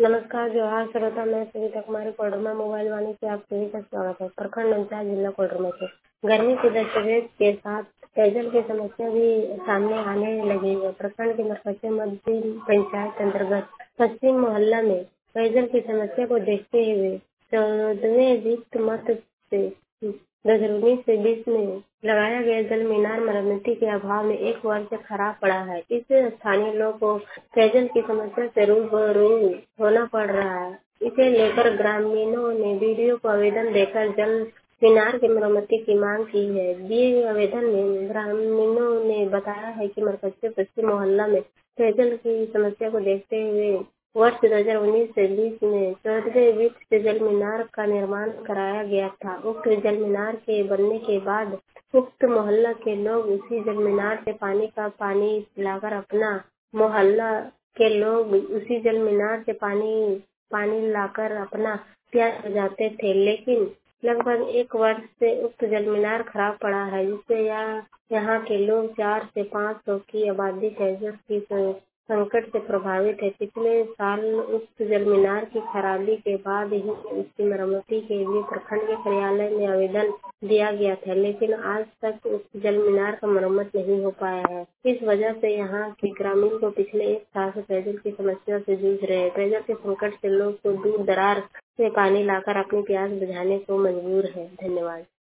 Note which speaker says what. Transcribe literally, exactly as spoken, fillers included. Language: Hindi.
Speaker 1: नमस्कार जोहार श्रोता, मैं सविता कुमारी कोडरमा मोबाइल वाणी से आप सभी का स्वागत है। प्रखंड अंचार जिला कोडरमा से गर्मी के दस्तवेज के साथ पेयजल की समस्या भी सामने आने लगी है। प्रखंड के मरकचे मध्य पंचायत अंतर्गत पश्चिम मोहल्ला में पेयजल की समस्या को देखते हुए चौदहवें वित्त मद से दो हजार उन्नीस से बीस में लगाया गया जल मीनार मरम्मती के अभाव में एक वर्ष से खराब पड़ा है। इससे स्थानीय लोगों को पेयजल की समस्या से रूबरू होना पड़ रहा है। इसे लेकर ग्रामीणों ने बीडीओ को आवेदन देकर जल मीनार की मरम्मती की मांग की है। दिए गए आवेदन में ग्रामीणों ने बताया है कि मरकच्चे पश्चिम मोहल्ला में पेयजल की समस्या को देखते हुए वर्ष दो हजार उन्नीस से बीस में चौदहवें वित्त से जल मीनार का निर्माण कराया गया था। उक्त जल मीनार के बनने के बाद उक्त मोहल्ला के लोग उसी जल मीनार से पानी का पानी लाकर अपना मोहल्ला के लोग उसी जल मीनार से पानी पानी लाकर अपना प्यास बुझाते थे, लेकिन लगभग एक वर्ष से उक्त जल मीनार खराब पड़ा है, जिससे यहाँ यहाँ के लोग चार से पाँच सौ की आबादी पेयजल की संकट से प्रभावित है। पिछले साल उक्त जल मीनार की खराबी के बाद ही उसकी मरम्मती के लिए प्रखंड के कार्यालय में आवेदन दिया गया था, लेकिन आज तक उक्त जल मीनार का मरम्मत नहीं हो पाया है। इस वजह से यहाँ के ग्रामीण को पिछले एक साल से पेयजल की समस्या से जूझ रहे हैं। पेयजल के संकट से लोग को दूर दरार से पानी लाकर अपनी प्यास बुझाने को मजबूर है। धन्यवाद।